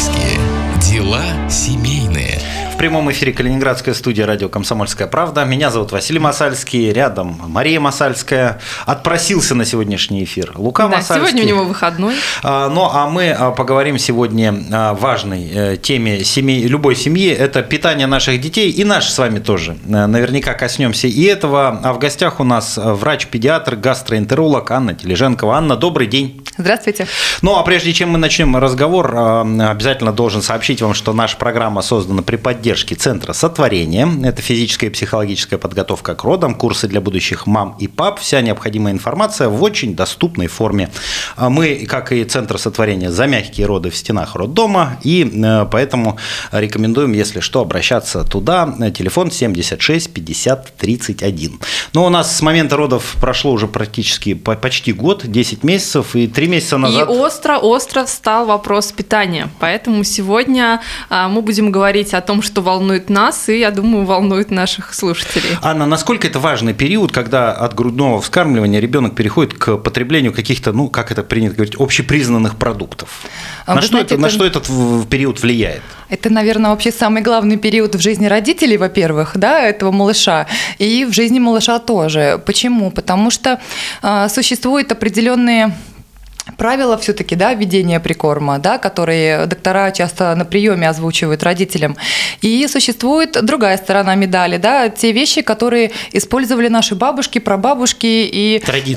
Масальские. Дела семейные. В прямом эфире Калининградская студия радио «Комсомольская правда». Меня зовут Василий Масальский, рядом Мария Масальская. Отпросился на сегодняшний эфир Лука Масальский. Сегодня у него выходной. А мы поговорим сегодня о важной теме любой семьи. Это питание наших детей и наше с вами тоже. Наверняка коснемся и этого. А в гостях у нас врач-педиатр, гастроэнтеролог Анна Тележенкова. Анна, добрый день. Здравствуйте. Ну, а прежде чем мы начнем разговор, обязательно должен сообщить вам, что наша программа создана при поддержке Центра сотворения. Это физическая и психологическая подготовка к родам, курсы для будущих мам и пап. Вся необходимая информация в очень доступной форме. Мы, как и Центр сотворения, за мягкие роды в стенах роддома, и поэтому рекомендуем, если что, обращаться туда. Телефон 76 50 31. Но у нас с момента родов прошло уже практически почти год, 10 месяцев, и 3 месяца назад... И остро встал вопрос питания. Поэтому сегодня мы будем говорить о том, что волнует нас, и, я думаю, волнует наших слушателей. Анна, насколько это важный период, когда от грудного вскармливания ребенок переходит к потреблению каких-то, как это принято говорить, общепризнанных продуктов? На что этот период влияет? Это, наверное, вообще самый главный период в жизни родителей, во-первых, да, этого малыша, и в жизни малыша тоже. Почему? Потому что существуют определенные правила все-таки, да, введения прикорма, да, которые доктора часто на приеме озвучивают родителям. И существует другая сторона медали, да, те вещи, которые использовали наши бабушки, прабабушки и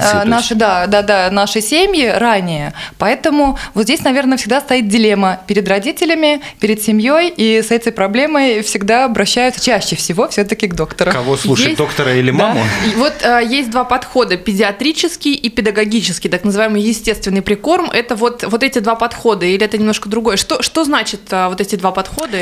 наши семьи ранее. Поэтому вот здесь, наверное, всегда стоит дилемма перед родителями, перед семьей, и с этой проблемой всегда обращаются чаще всего все-таки к доктору. Кого слушать, доктора или маму? Да. И вот есть два подхода: педиатрический и педагогический, так называемый естественный прикорм. Это вот эти два подхода, или это немножко другое? Что значит вот эти два подхода?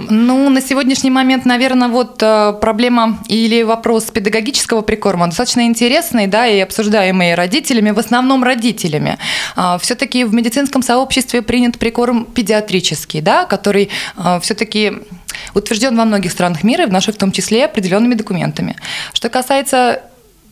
На сегодняшний момент, наверное, проблема или вопрос педагогического прикорма достаточно интересный, да, и обсуждаемый родителями, в основном родителями. Все-таки в медицинском сообществе принят прикорм педиатрический, да, который все-таки утвержден во многих странах мира, в наших в том числе, определенными документами. Что касается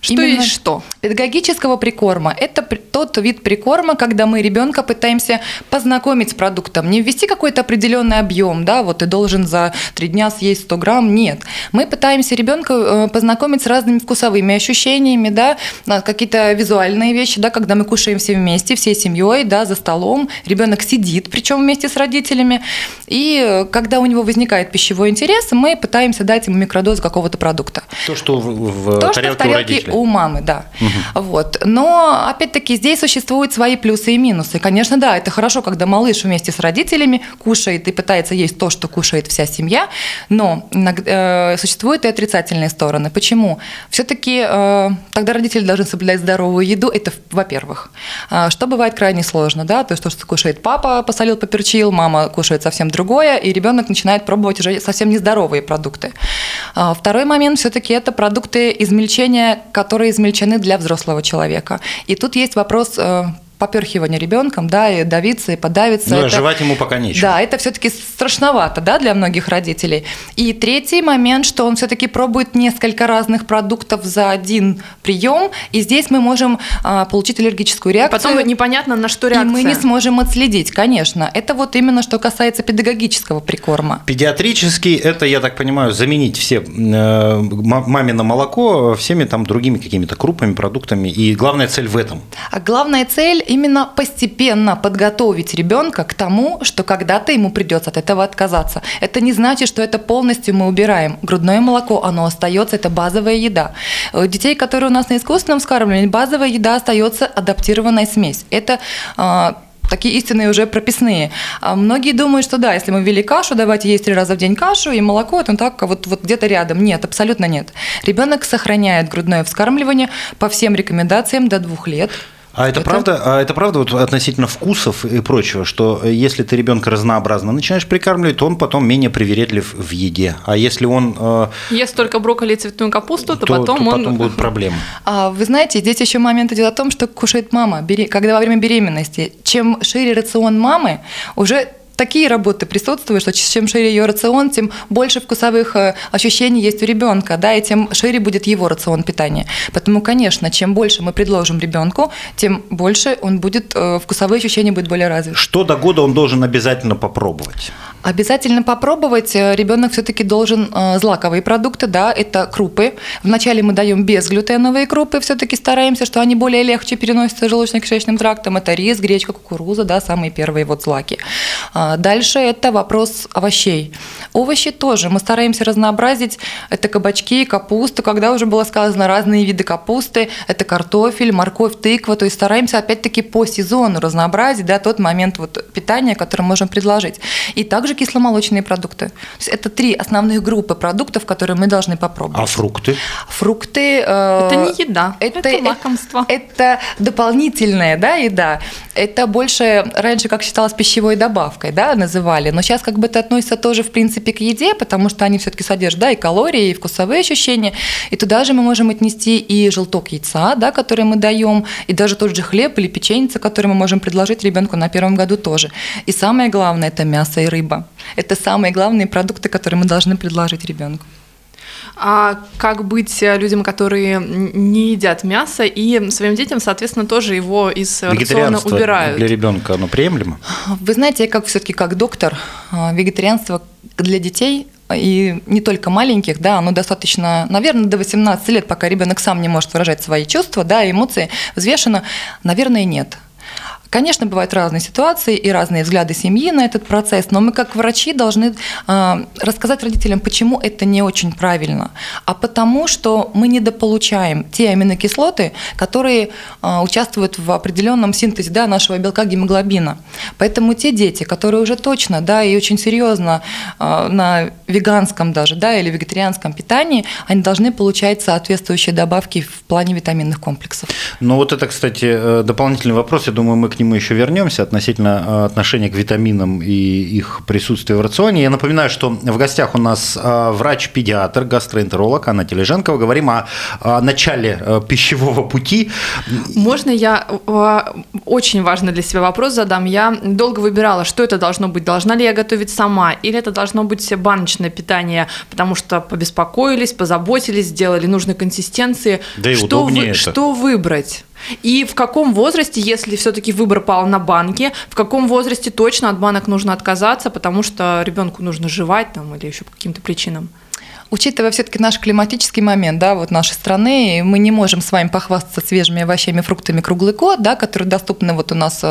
педагогического прикорма, это тот вид прикорма, когда мы ребенка пытаемся познакомить с продуктом, не ввести какой-то определенный объем, да, вот ты должен за 3 дня съесть 100 грамм, нет. Мы пытаемся ребенка познакомить с разными вкусовыми ощущениями, да, какие-то визуальные вещи, да, когда мы кушаем все вместе, всей семьей, да, за столом, ребенок сидит, причем вместе с родителями, и когда у него возникает пищевой интерес, мы пытаемся дать ему микродозу какого-то продукта. То, что в тарелке у родителей. У мамы, да. Угу. Но, опять-таки, здесь существуют свои плюсы и минусы. Конечно, да, это хорошо, когда малыш вместе с родителями кушает и пытается есть то, что кушает вся семья, но существуют и отрицательные стороны. Почему? Все-таки тогда родители должны соблюдать здоровую еду, это во-первых. Что бывает крайне сложно, да, то есть то, что кушает папа, посолил, поперчил, мама кушает совсем другое, и ребенок начинает пробовать уже совсем нездоровые продукты. Второй момент все-таки это продукты измельчения, которые измельчены для взрослого человека. И тут есть вопрос поперхивания ребенком, да, и давиться, и подавиться. Жевать ему пока нечего. Да, это все-таки страшновато, да, для многих родителей. И третий момент, что он все-таки пробует несколько разных продуктов за один прием, и здесь мы можем получить аллергическую реакцию. Потом непонятно, на что реакция. И мы не сможем отследить, конечно. Это вот именно что касается педагогического прикорма. Педиатрический – это, я так понимаю, заменить все мамино молоко всеми там другими какими-то крупными продуктами. И главная цель в этом. А главная цель именно постепенно подготовить ребенка к тому, что когда-то ему придется от этого отказаться. Это не значит, что это полностью мы убираем. Грудное молоко, оно остается, это базовая еда. У детей, которые у нас на искусственном вскармливании, базовая еда остается адаптированная смесь. Это такие истинные уже прописные. Многие думают, что да, если мы ввели кашу, давайте есть 3 раза в день кашу, и молоко, это так вот где-то рядом. Нет, абсолютно нет. Ребенок сохраняет грудное вскармливание по всем рекомендациям до 2 лет. А это правда вот относительно вкусов и прочего, что если ты ребенка разнообразно начинаешь прикармливать, то он потом менее привередлив в еде. А если он ест только брокколи и цветную капусту, то потом будут проблемы. Вы знаете, здесь еще момент идет о том, что кушает мама, когда во время беременности. Чем шире рацион мамы, уже такие работы присутствуют, что чем шире ее рацион, тем больше вкусовых ощущений есть у ребенка, да, и тем шире будет его рацион питания. Поэтому, конечно, чем больше мы предложим ребенку, тем больше он будет, вкусовые ощущения будут более развиты. Что до года он должен обязательно попробовать? Обязательно попробовать. Ребенок все-таки должен злаковые продукты, да, это крупы. Вначале мы даем безглютеновые крупы, все-таки стараемся, что они более легче переносятся желудочно-кишечным трактом. Это рис, гречка, кукуруза, да, самые первые вот злаки. Дальше это вопрос овощей. Овощи тоже мы стараемся разнообразить. Это кабачки, капуста, когда уже было сказано разные виды капусты, это картофель, морковь, тыква. То есть стараемся опять-таки по сезону разнообразить, да, тот момент вот питания, который можем предложить. И также кисломолочные продукты. То есть это 3 основных группы продуктов, которые мы должны попробовать. А фрукты? – Фрукты… это не еда, это лакомство. Это дополнительная, да, еда. Это больше раньше, как считалось, пищевой добавкой, да, называли. Но сейчас как бы это относится тоже, в принципе, к еде, потому что они все-таки содержат, да, и калории, и вкусовые ощущения. И туда же мы можем отнести и желток яйца, да, который мы даем, и даже тот же хлеб или печеница, который мы можем предложить ребенку на первом году тоже. И самое главное – это мясо и рыба. Это самые главные продукты, которые мы должны предложить ребенку. А как быть людям, которые не едят мясо, и своим детям, соответственно, тоже его из рациона убирают? Для ребенка оно приемлемо? Вы знаете, я все-таки как доктор, вегетарианство для детей и не только маленьких, да, оно достаточно, наверное, до 18 лет, пока ребенок сам не может выражать свои чувства, да, эмоции взвешенно, наверное, нет. Конечно, бывают разные ситуации и разные взгляды семьи на этот процесс, но мы как врачи должны рассказать родителям, почему это не очень правильно. А потому, что мы недополучаем те аминокислоты, которые участвуют в определенном синтезе, да, нашего белка гемоглобина. Поэтому те дети, которые уже точно, да, и очень серьезно на веганском даже, да, или вегетарианском питании, они должны получать соответствующие добавки в плане витаминных комплексов. Ну вот это, кстати, дополнительный вопрос. Я думаю, мы к нему еще вернемся относительно отношения к витаминам и их присутствия в рационе. Я напоминаю, что в гостях у нас врач-педиатр, гастроэнтеролог Анна Тележенкова. Говорим о начале пищевого пути. Можно я очень важный для себя вопрос задам? Я долго выбирала, что это должно быть. Должна ли я готовить сама, или это должно быть баночное питание, потому что побеспокоились, позаботились, сделали нужной консистенции. Да и удобнее это. Что выбрать? И в каком возрасте, если все-таки выбор пал на банки, в каком возрасте точно от банок нужно отказаться, потому что ребенку нужно жевать там, или еще по каким-то причинам? Учитывая все-таки наш климатический момент, да, вот нашей страны, мы не можем с вами похвастаться свежими овощами, фруктами круглый год, да, которые доступны вот у нас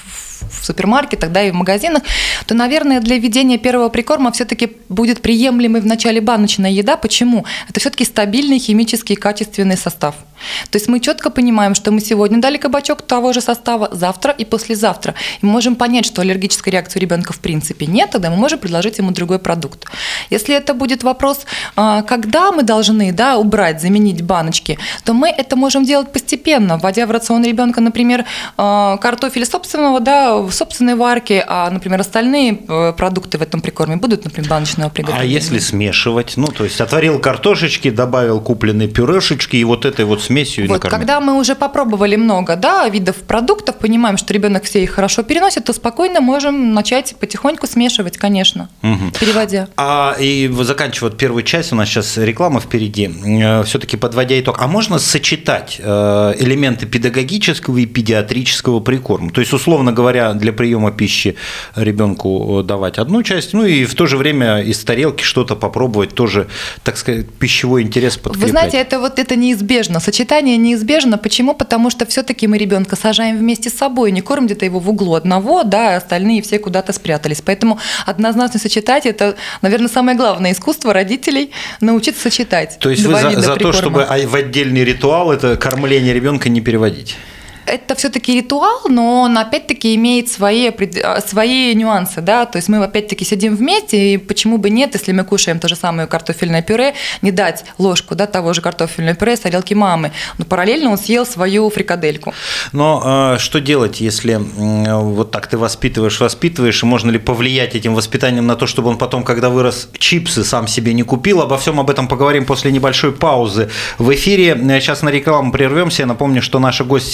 в супермаркетах, да, и в магазинах, то, наверное, для введения первого прикорма все-таки будет приемлемой в начале баночная еда. Почему? Это все-таки стабильный химический качественный состав. То есть мы четко понимаем, что мы сегодня дали кабачок того же состава, завтра и послезавтра. И мы можем понять, что аллергической реакции у ребенка в принципе нет, тогда мы можем предложить ему другой продукт. Если это будет вопрос, когда мы должны, да, убрать, заменить баночки, то мы это можем делать постепенно, вводя в рацион ребенка, например, картофель собственного, да, в собственной варке, а, например, остальные продукты в этом прикорме будут, например, баночного приготовления. А если смешивать? Ну, то есть отварил картошечки, добавил купленные пюрешечки и вот этой вот смесью вот, накормил. Когда мы уже попробовали много, да, видов продуктов, понимаем, что ребенок все их хорошо переносит, то спокойно можем начать потихоньку смешивать, конечно, переводя. И заканчивая первую часть, у нас сейчас реклама впереди, все-таки подводя итог, а можно сочетать элементы педагогического и педиатрического прикорма? То есть, условно говоря, для приема пищи ребенку давать одну часть, ну и в то же время из тарелки что-то попробовать, тоже, так сказать, пищевой интерес подкреплять. Вы знаете, это неизбежно. Сочетание неизбежно. Почему? Потому что все-таки мы ребенка сажаем вместе с собой, не кормим где-то его в углу одного, да, а остальные все куда-то спрятались. Поэтому однозначно сочетать – это, наверное, самое главное искусство родителей – научиться сочетать. То есть вы за то, чтобы в отдельный ритуал это кормление ребенка не переводить? Это все-таки ритуал, но он опять-таки имеет свои нюансы, да, то есть мы опять-таки сидим вместе, и почему бы нет, если мы кушаем то же самое картофельное пюре, не дать ложку, да, того же картофельного пюре с тарелки мамы, но параллельно он съел свою фрикадельку. Но что делать, если вот так ты воспитываешь, и можно ли повлиять этим воспитанием на то, чтобы он потом, когда вырос, чипсы сам себе не купил? Обо всем об этом поговорим после небольшой паузы в эфире. Сейчас на рекламу прервемся. Я напомню, что наша гость сегодня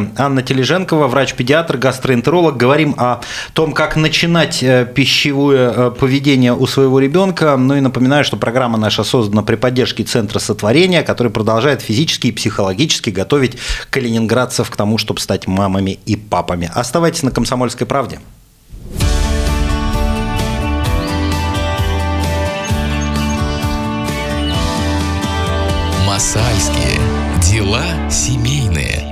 Анна Тележенкова, врач-педиатр, гастроэнтеролог. Говорим о том, как начинать пищевое поведение у своего ребенка. Ну и напоминаю, что программа наша создана при поддержке Центра сотворения, который продолжает физически и психологически готовить калининградцев к тому, чтобы стать мамами и папами. Оставайтесь на «Комсомольской правде». Масальские дела семейные.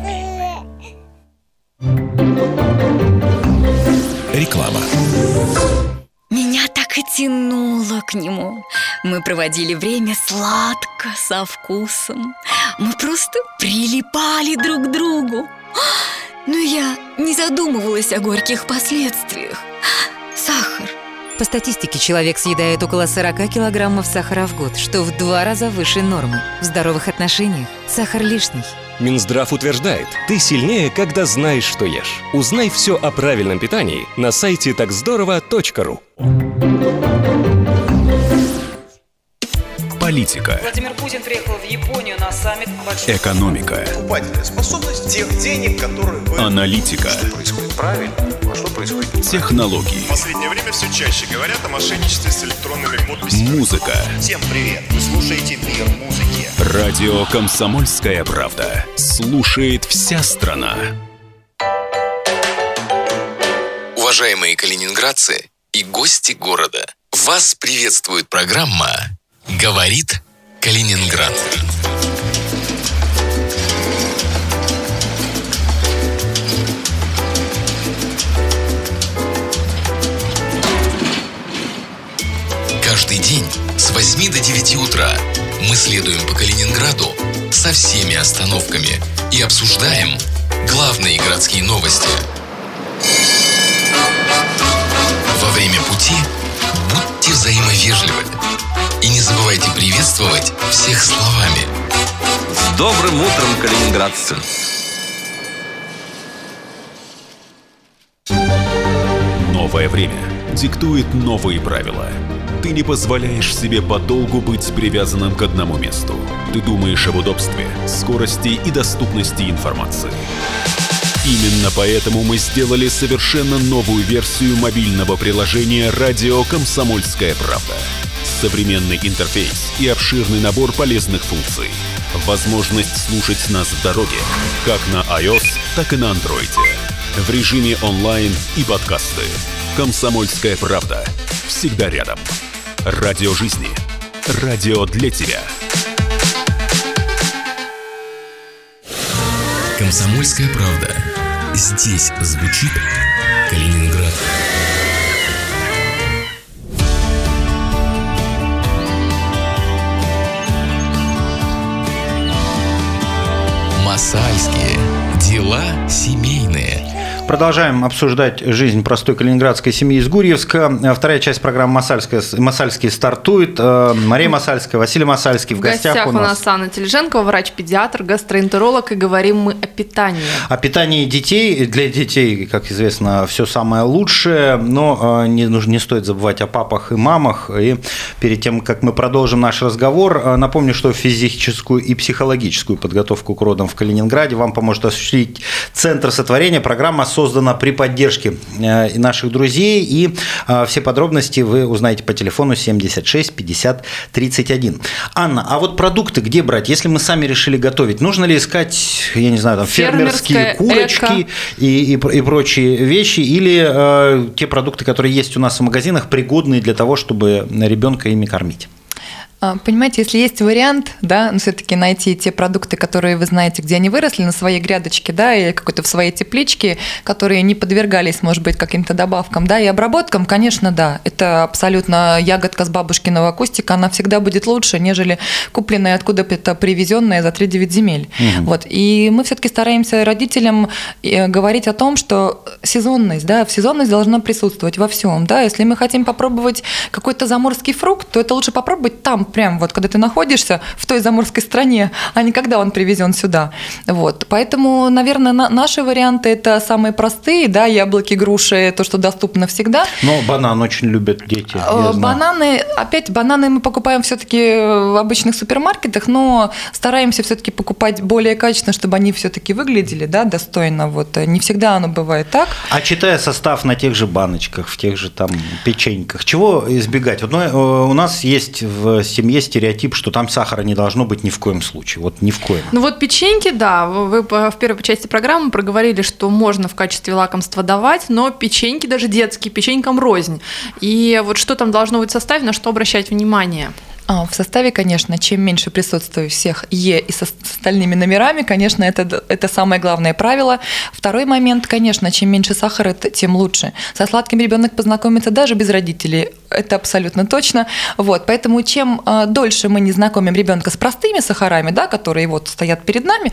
Реклама. Меня так и тянуло к нему. Мы проводили время сладко, со вкусом. Мы просто прилипали друг к другу. Но я не задумывалась о горьких последствиях. Сахар. По статистике, человек съедает около 40 килограммов сахара в год, что в 2 раза выше нормы. В здоровых отношениях сахар лишний. Минздрав утверждает, ты сильнее, когда знаешь, что ешь. Узнай все о правильном питании на сайте takzdorova.ru. Политика. Владимир Путин приехал в Японию на саммит большой... Экономика. Покупательная способность тех денег, которые вы... Аналитика. Что происходит правильно, а что происходит неправильно. Технологии. В последнее время все чаще говорят о мошенничестве с электронными подписями. Музыка. Всем привет! Вы слушаете «Мир музыки». Радио «Комсомольская правда». Слушает вся страна. Уважаемые калининградцы и гости города, вас приветствует программа «Говорит Калининград». Каждый день с 8 до 9 утра мы следуем по Калининграду со всеми остановками и обсуждаем главные городские новости. Во время пути будьте взаимовежливы и не забывайте приветствовать всех словами. С добрым утром, калининградцы! Новое время диктует новые правила. Ты не позволяешь себе подолгу быть привязанным к одному месту. Ты думаешь об удобстве, скорости и доступности информации. Именно поэтому мы сделали совершенно новую версию мобильного приложения «Радио Комсомольская правда». Современный интерфейс и обширный набор полезных функций. Возможность слушать нас в дороге, как на iOS, так и на Android. В режиме онлайн и подкасты. «Комсомольская правда». Всегда рядом. Радио жизни. Радио для тебя. «Комсомольская правда». Здесь звучит Калининград. Масальские дела семейные. Продолжаем обсуждать жизнь простой калининградской семьи из Гурьевска. Вторая часть программы «Масальские» стартует. Мария Масальская, Василий Масальский. В гостях у нас Анна Тележенкова, врач-педиатр, гастроэнтеролог. И говорим мы о питании. О питании детей. Для детей, как известно, все самое лучшее. Но не стоит забывать о папах и мамах. И перед тем, как мы продолжим наш разговор, напомню, что физическую и психологическую подготовку к родам в Калининграде вам поможет осуществить Центр сотворения. Программа создана при поддержке наших друзей, и все подробности вы узнаете по телефону 76 50 31. Анна, а вот продукты где брать? Если мы сами решили готовить, нужно ли искать, я не знаю, там, фермерские курочки и прочие вещи, или те продукты, которые есть у нас в магазинах, пригодные для того, чтобы ребенка ими кормить? Понимаете, если есть вариант, да, но все-таки найти те продукты, которые вы знаете, где они выросли, на своей грядочке, да, или какой-то в своей тепличке, которые не подвергались, может быть, каким-то добавкам, да, и обработкам, конечно, да, это абсолютно ягодка с бабушкиного кустика, она всегда будет лучше, нежели купленная откуда-то привезенная за 3-9 земель. Вот. И мы все-таки стараемся родителям говорить о том, что сезонность, да, сезонность должна присутствовать во всем, да, если мы хотим попробовать какой-то заморский фрукт, то это лучше попробовать там прям вот когда ты находишься в той заморской стране, а не когда он привезен сюда. Вот. Поэтому, наверное, наши варианты это самые простые, да, яблоки, груши, то, что доступно всегда. Но банан очень любят дети. Бананы мы покупаем все-таки в обычных супермаркетах, но стараемся все-таки покупать более качественно, чтобы они все-таки выглядели, да, достойно. Вот. Не всегда оно бывает так. А читая состав на тех же баночках, в тех же там печеньках, чего избегать? Вот, у нас есть в семье стереотип, что там сахара не должно быть ни в коем случае. Вот ни в коем. Ну вот печеньки, да, вы в первой части программы проговорили, что можно в качестве лакомства давать, но печеньки, даже детские, печенькам рознь. И вот что там должно быть в составе, на что обращать внимание? В составе, конечно, чем меньше присутствует всех Е и с остальными номерами, конечно, это самое главное правило. Второй момент, конечно, чем меньше сахара, тем лучше. Со сладким ребенок познакомится даже без родителей, это абсолютно точно. Вот, поэтому чем дольше мы не знакомим ребенка с простыми сахарами, да, которые вот стоят перед нами,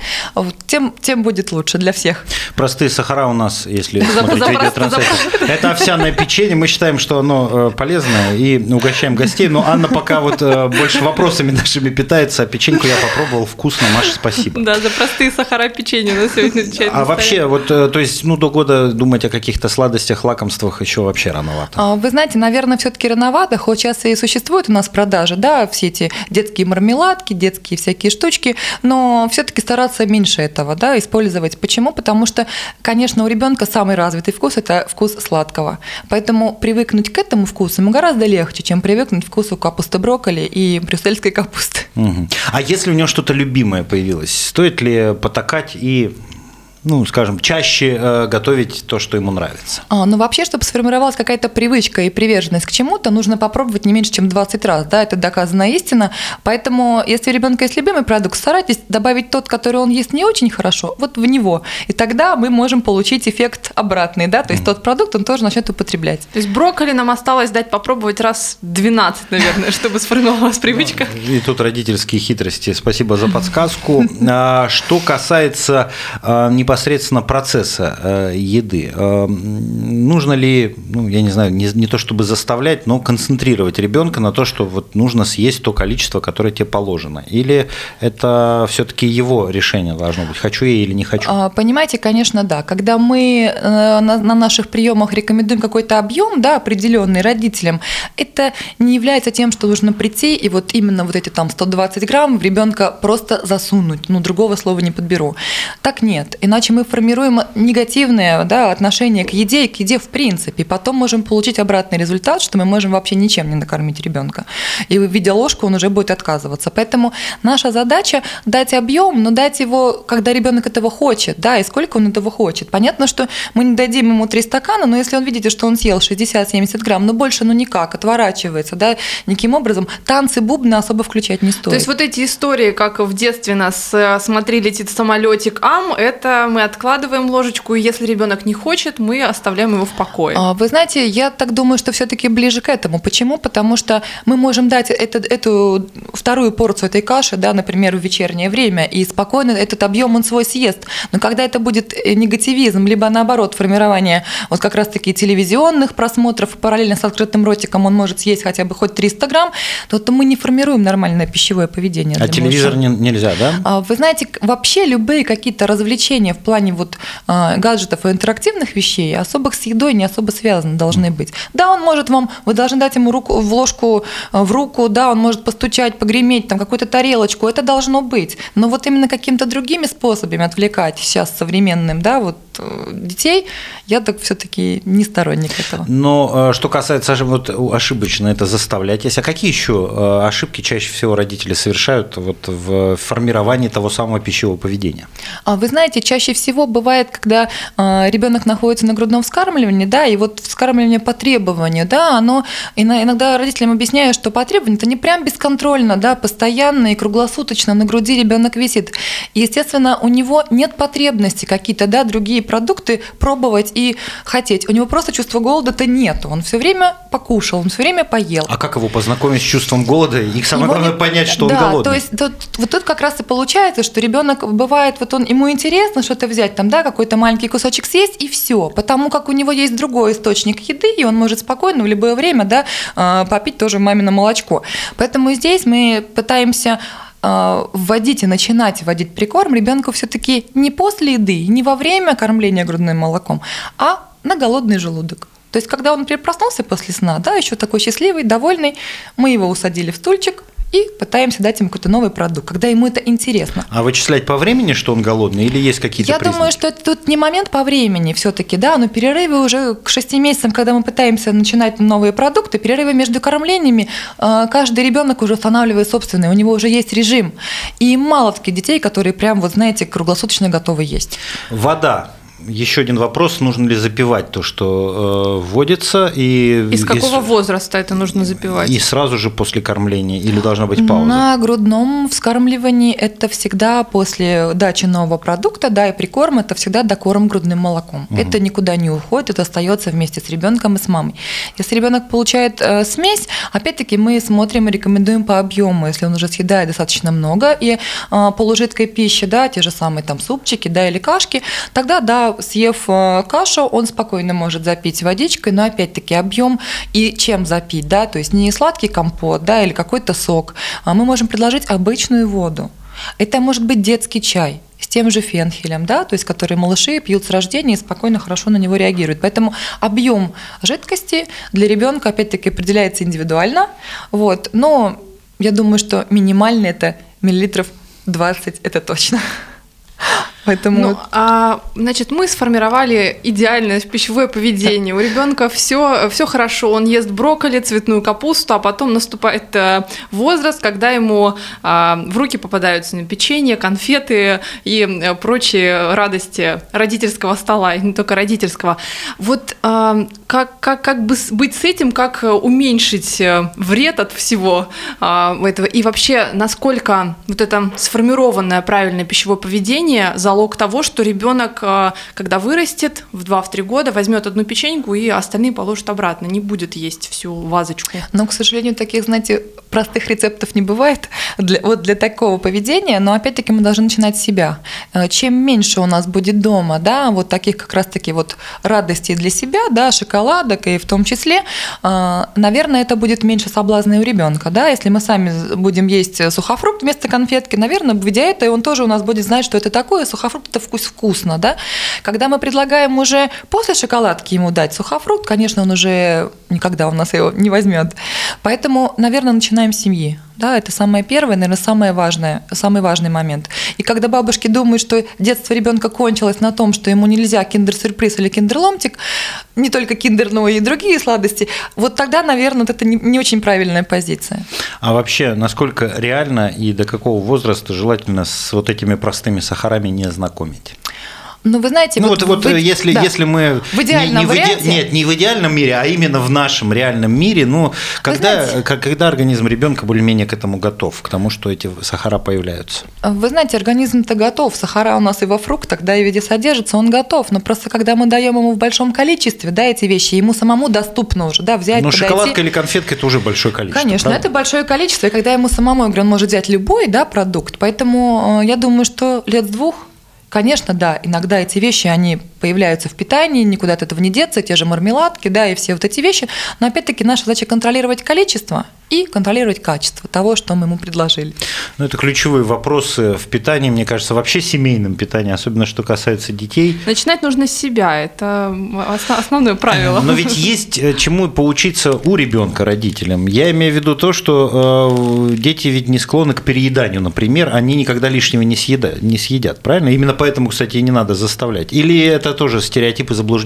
тем будет лучше для всех. Простые сахара у нас, если смотреть видеотрансляцию, это овсяное печенье. Мы считаем, что оно полезное и угощаем гостей. Но Анна пока вот больше вопросами нашими питается, а печеньку я попробовал, вкусно, Маша, спасибо. Да, за простые сахара печенье на сегодня отвечает. А вообще, вот, то есть, до года думать о каких-то сладостях, лакомствах еще вообще рановато? Вы знаете, наверное, все-таки рановато, хоть сейчас и существуют у нас продажи, да, все эти детские мармеладки, детские всякие штучки, но все-таки стараться меньше этого, да, использовать. Почему? Потому что, конечно, у ребенка самый развитый вкус – это вкус сладкого. Поэтому привыкнуть к этому вкусу ему гораздо легче, чем привыкнуть к вкусу капусты брокколи и брюссельской капусты. Угу. А если у него что-то любимое появилось, стоит ли потакать и, скажем, чаще готовить то, что ему нравится? Вообще, чтобы сформировалась какая-то привычка и приверженность к чему-то, нужно попробовать не меньше, чем 20 раз. Да, это доказанная истина. Поэтому, если у ребенка есть любимый продукт, старайтесь добавить тот, который он ест не очень хорошо, вот в него. И тогда мы можем получить эффект обратный. Да? То есть тот продукт он тоже начнет употреблять. То есть брокколи нам осталось дать попробовать раз 12, наверное, чтобы сформировалась привычка. И тут родительские хитрости. Спасибо за подсказку. Что касается непосредственно процесса еды. Нужно ли, я не знаю, не то чтобы заставлять, но концентрировать ребенка на то, что вот нужно съесть то количество, которое тебе положено? Или это все-таки его решение должно быть, хочу я или не хочу? Понимаете, конечно, да. Когда мы на наших приемах рекомендуем какой-то объем, да, определенный родителям, это не является тем, что нужно прийти и вот именно вот эти там 120 грамм в ребенка просто засунуть. Другого слова не подберу. Так нет. Иначе мы формируем негативное, да, отношение к еде и к еде в принципе. И потом можем получить обратный результат, что мы можем вообще ничем не накормить ребенка. И видя ложку, он уже будет отказываться. Поэтому наша задача дать объем, но дать его, когда ребенок этого хочет, да, и сколько он этого хочет. Понятно, что мы не дадим ему 3 стакана, но если он видите, что он съел 60-70 грамм, но больше, никак, отворачивается, да, никаким образом, танцы, бубны особо включать не стоит. То есть вот эти истории, как в детстве нас «смотри, летит самолетик, это мы откладываем ложечку, и если ребенок не хочет, мы оставляем его в покое. Вы знаете, я так думаю, что все-таки ближе к этому. Почему? Потому что мы можем дать эту вторую порцию этой каши, да, например, в вечернее время, и спокойно этот объем он свой съест. Но когда это будет негативизм, либо наоборот формирование вот как раз-таки телевизионных просмотров, параллельно с открытым ротиком он может съесть хотя бы хоть 300 грамм, то мы не формируем нормальное пищевое поведение. А телевизор нельзя, да? Вы знаете, вообще любые какие-то развлечения в плане вот гаджетов и интерактивных вещей особых с едой не особо связаны должны быть. Да, он может вы должны дать ему ложку в руку, да, он может постучать, погреметь, там какую-то тарелочку, это должно быть. Но вот именно какими-то другими способами отвлекать сейчас современным, да, вот детей, я так все-таки не сторонник этого. Но что касается ошибочно это заставлять, а какие еще ошибки чаще всего родители совершают вот в формировании того самого пищевого поведения? Вы знаете, чаще всего бывает, когда ребенок находится на грудном вскармливании, да, и вот вскармливание по требованию, да, оно иногда родителям объясняют, что по требованию это не прям бесконтрольно, да, постоянно и круглосуточно на груди ребенок висит. И, естественно, у него нет потребности какие-то, да, другие продукты пробовать и хотеть. У него просто чувства голода-то нету. Он все время покушал, он все время поел. А как его познакомить с чувством голода? И самое главное понять, что он голодный. То есть вот тут как раз и получается, что ребенок бывает, вот ему интересно что-то взять, там, да, какой-то маленький кусочек съесть, и все. Потому как у него есть другой источник еды, и он может спокойно в любое время, да, попить тоже мамино молочко. Поэтому здесь мы пытаемся вводить и начинать вводить прикорм ребенку все-таки не после еды, не во время кормления грудным молоком, а на голодный желудок. То есть, когда он, например, проснулся после сна, да, еще такой счастливый, довольный, мы его усадили в стульчик и пытаемся дать ему какой-то новый продукт, когда ему это интересно. А вычислять по времени, что он голодный, или есть какие-то признаки? Я думаю, что это тут не момент по времени все-таки, да, но перерывы уже к 6 месяцам, когда мы пытаемся начинать новые продукты, перерывы между кормлениями, каждый ребенок уже устанавливает собственный, у него уже есть режим. И мало таких детей, которые прям, вот знаете, круглосуточно готовы есть. Вода. Еще один вопрос, нужно ли запивать то, что вводится? И из какого возраста это нужно запивать? И сразу же после кормления? Или должна быть пауза? На грудном вскармливании это всегда после дачи нового продукта, да, и прикорм, это всегда докорм грудным молоком. Угу. Это никуда не уходит, это остается вместе с ребенком и с мамой. Если ребенок получает смесь, опять-таки мы смотрим и рекомендуем по объему. Если он уже съедает достаточно много и полужидкой пищи, да, те же самые там супчики, да, или кашки, тогда, да, съев кашу, он спокойно может запить водичкой, но опять-таки объем и чем запить, да, то есть не сладкий компот, да, или какой-то сок, а мы можем предложить обычную воду. Это может быть детский чай с тем же фенхелем, да, то есть который малыши пьют с рождения и спокойно, хорошо на него реагируют. Поэтому объем жидкости для ребенка опять-таки определяется индивидуально, вот, но я думаю, что минимально это миллилитров 20, это точно. Поэтому значит, мы сформировали идеальное пищевое поведение. У ребенка все хорошо, он ест брокколи, цветную капусту, а потом наступает возраст, когда ему в руки попадаются печенье, конфеты и прочие радости родительского стола, и не только родительского. Вот как бы быть с этим, как уменьшить вред от всего этого, и вообще насколько вот это сформированное правильное пищевое поведение залог того, что ребенок, когда вырастет в 2-3 года, возьмет одну печеньку и остальные положит обратно, не будет есть всю вазочку. Но, к сожалению, таких, знаете, простых рецептов не бывает для такого поведения, но опять-таки мы должны начинать с себя. Чем меньше у нас будет дома, да, вот таких как раз-таки вот радостей для себя, да, шоколадок и в том числе, наверное, это будет меньше соблазна у ребенка, да, если мы сами будем есть сухофрукт вместо конфетки, наверное, видя это, и он тоже у нас будет знать, что это такое, сухофрукт – это вкусно, да. Когда мы предлагаем уже после шоколадки ему дать сухофрукт, конечно, он уже никогда у нас его не возьмет. Поэтому, наверное, начинаем с семьи. Да, это самое первое, наверное, самый важный момент. И когда бабушки думают, что детство ребенка кончилось на том, что ему нельзя киндер-сюрприз или киндер-ломтик, не только киндер, но и другие сладости, вот тогда, наверное, вот это не очень правильная позиция. А вообще, насколько реально и до какого возраста желательно с вот этими простыми сахарами не знакомить? Ну, вы знаете, если мы в идеальном варианте, не в идеальном мире, а именно в нашем реальном мире, когда организм ребенка более-менее к этому готов, к тому, что эти сахара появляются? Вы знаете, организм-то готов, сахара у нас и во фруктах, да, и в виде содержится, он готов, но просто когда мы даем ему в большом количестве, да, эти вещи, ему самому доступно уже, да, взять, подойти. Шоколадка или конфетка – это уже большое количество. Конечно, правда? Это большое количество, и когда ему самому, я говорю, он может взять любой, да, продукт, поэтому я думаю, что лет с 2. Конечно, да, иногда эти вещи, они появляются в питании, никуда от этого не деться, те же мармеладки, да, и все вот эти вещи, но опять-таки наша задача контролировать количество и контролировать качество того, что мы ему предложили. Ну, это ключевые вопросы в питании, мне кажется, вообще семейном питании, особенно что касается детей. Начинать нужно с себя, это основное правило. Но ведь есть чему поучиться у ребенка родителям. Я имею в виду то, что дети ведь не склонны к перееданию, например, они никогда лишнего не съедят, правильно? Именно поэтому, кстати, и не надо заставлять. Или это тоже стереотип и заблуждение?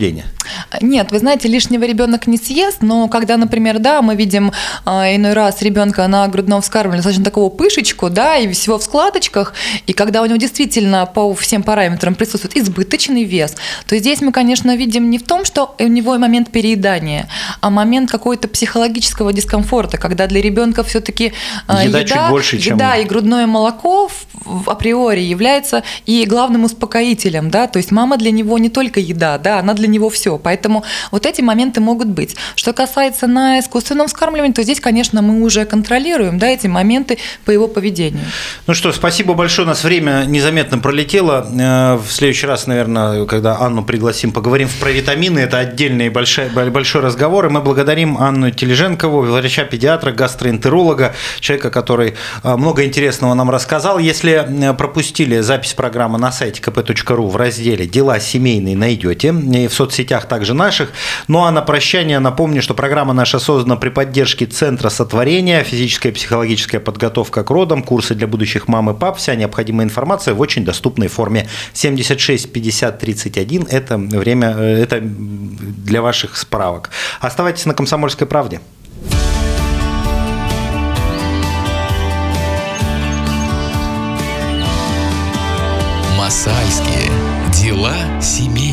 Нет, вы знаете, лишнего ребенок не съест, но когда, например, да, мы видим иной раз ребенка на грудном вскармливании достаточно такого пышечку, да, и всего в складочках, и когда у него действительно по всем параметрам присутствует избыточный вес, то здесь мы, конечно, видим не в том, что у него момент переедания, а момент какого-то психологического дискомфорта, когда для ребенка все-таки еда чуть больше, чем... и грудное молоко априори является и главным успокоителем, да, то есть мама для него не только еда, да, она для него все, поэтому вот эти моменты могут быть. Что касается на искусственном вскармливании, то здесь, конечно, мы уже контролируем, да, эти моменты по его поведению. Ну что, спасибо большое, у нас время незаметно пролетело. В следующий раз, наверное, когда Анну пригласим, поговорим про витамины, это отдельный большой разговор, и мы благодарим Анну Тележенкову, врача-педиатра, гастроэнтеролога, человека, который много интересного нам рассказал. Если пропустили запись программы на сайте kp.ru в разделе «Дела семейные» найдете, и в соцсетях также наших. Ну а на прощание напомню, что программа наша создана при поддержке Центра сотворения, физическая и психологическая подготовка к родам, курсы для будущих мам и пап, вся необходимая информация в очень доступной форме. 76 50 31 – это время, это для ваших справок. Оставайтесь на «Комсомольской правде». Масальские дела семейные.